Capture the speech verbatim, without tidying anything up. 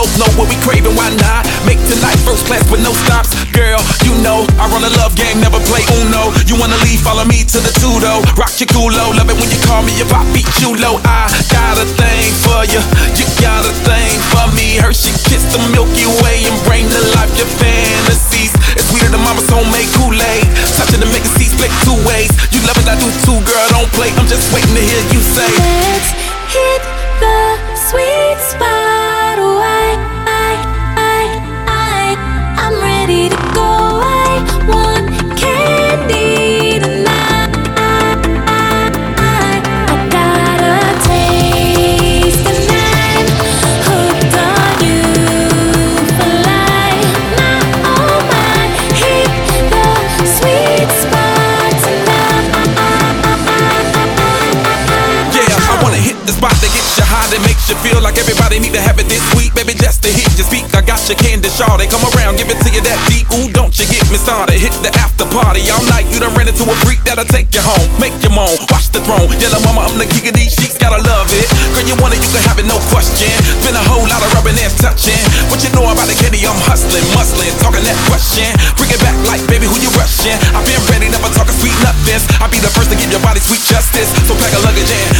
both know what we craving, why not? Make tonight first class with no stops. Girl, you know I run a love game, never play Uno. You wanna leave, follow me to the Tudo. Rock your culo, love it when you call me if I beat you low. I got a thing for you, you got a thing for me. Hershey kiss the Milky Way and bring to life your fantasies. It's sweeter than mama's homemade Kool-Aid. Touching to make the seats split two ways. You love it, I do too, girl, don't play. I'm just waiting to hear you say, let's hit the sweet spot. Oh, I, I, I, I, I'm ready to go. I want candy tonight. I, I got a taste and I'm hooked on you for life. My, oh my, hit the sweet spot tonight. yeah, I wanna hit the spot that gets you high, that makes you feel like everybody need to have it this week. Baby, just to hit your speak, I got your candy shawty. Come around, give it to you that deep. Ooh, don't you get me started. Hit the after party all night. You done ran into a freak that'll take you home, make you moan, watch the throne. Yellow mama, I'm the king of these sheets, gotta love it. Girl, you want it, you can have it, no question. Been a whole lot of rubbing and touching. What you know about the candy? I'm hustling, muscling, talking that question. Bring it back like, baby, who you rushing? I've been ready, never talking sweet nothings. I'll be the first to give your body sweet justice. So pack a luggage and